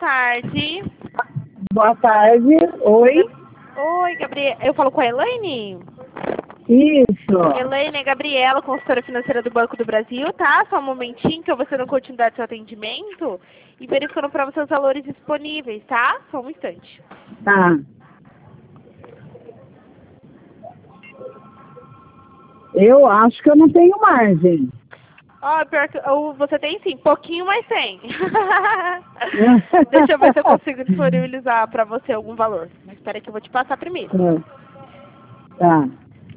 tarde. Boa tarde. Oi. Oi, Gabriela. Eu falo com a Elaine? Isso. Elaine, é Gabriela, consultora financeira do Banco do Brasil, tá? Só um momentinho que eu vou dando continuidade do seu atendimento e verificando para você os valores disponíveis, tá? Só um instante. Tá. Eu acho que eu não tenho margem. Ó, pior que você tem sim, pouquinho, mas tem. Deixa eu ver se eu consigo disponibilizar para você algum valor. Mas espera que eu vou te passar primeiro. Tá.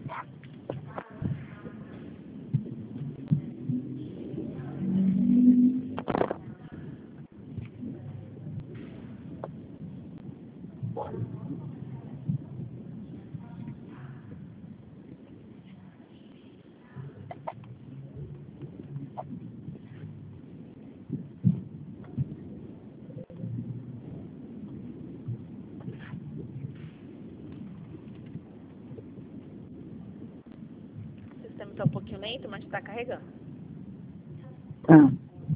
O sistema está um pouquinho lento, mas está carregando. Tá.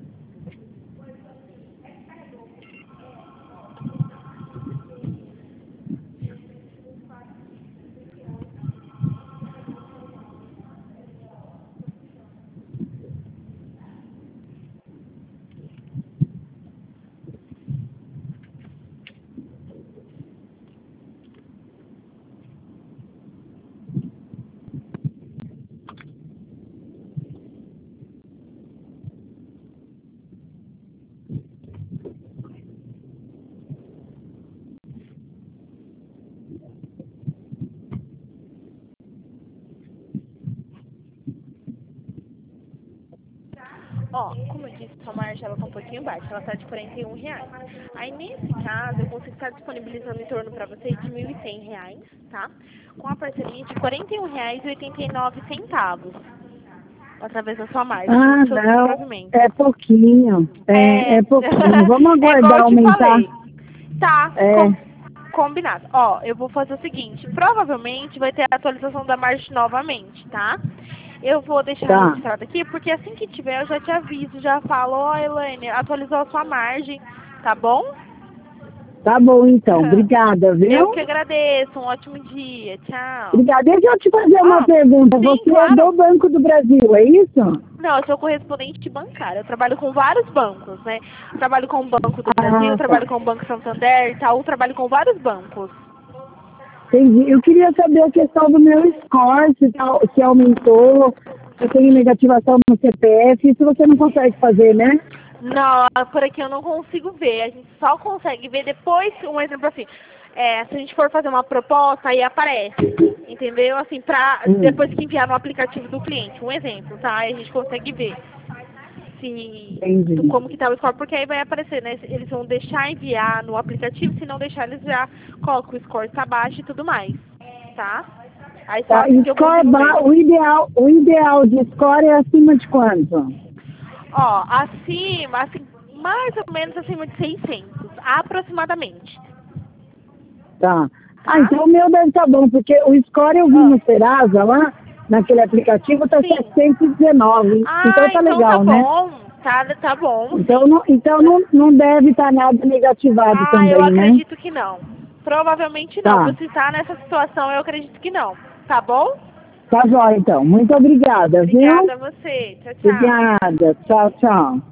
Ó, como eu disse, sua margem ela tá um pouquinho baixa, ela tá de R$ 41. Aí, nesse caso, eu consigo estar disponibilizando em torno para você de R$ 1.100, tá? Com a parceria de R$ 41,89, através da sua margem, Ah, do seu não. provimento. É pouquinho. É pouquinho. Vamos É igual aguardar eu te aumentar. falei. Tá, É. combinado. Ó, eu vou fazer o seguinte, provavelmente vai ter a atualização da margem novamente, tá? Eu vou deixar Tá. registrado aqui, porque assim que tiver eu já te aviso, já falo, ó, Elaine, atualizou a sua margem, tá bom? Tá bom, então. Obrigada, Eu viu? que agradeço, um ótimo dia, tchau. Obrigada. Deixa eu te fazer uma Ah, pergunta. sim, Você é claro. do Banco do Brasil, é isso? Não, eu sou correspondente bancária. Eu trabalho com vários bancos, né? Trabalho com o Banco do Brasil, Ah, trabalho tá. com o Banco Santander, Itaú, trabalho com vários bancos. Entendi. Eu queria saber a questão do meu score, se aumentou, se eu tenho negativação no CPF, isso você não consegue fazer, né? Não, por aqui eu não consigo ver. A gente só consegue ver depois, um exemplo assim, se a gente for fazer uma proposta, aí aparece, entendeu? Assim, depois que enviar no aplicativo do cliente, um exemplo, tá? Aí a gente consegue ver Entendi. como que tá o score, porque aí vai aparecer, né? Eles vão deixar enviar no aplicativo, se não deixar, eles já colocam o score está baixo e tudo mais, tá? Aí só Tá, assim que eu score, consigo ver. o ideal de score é acima de quanto? Ó, acima, assim, mais ou menos acima de 600, aproximadamente, Tá. Ah, tá? então o meu deve estar bom, porque o score eu vi no Serasa lá, naquele aplicativo, tá Sim. 719. Ah, Então tá então tá legal, né? bom, tá bom, Então, sim. não deve estar nada negativado Ah, eu também, né? acredito que não. Provavelmente não. Tá. Por se tá nessa situação, eu acredito que não. Tá bom? Tá jóia, então. Muito obrigada, viu? Obrigada a você. Tchau, tchau. Obrigada. Tchau, tchau.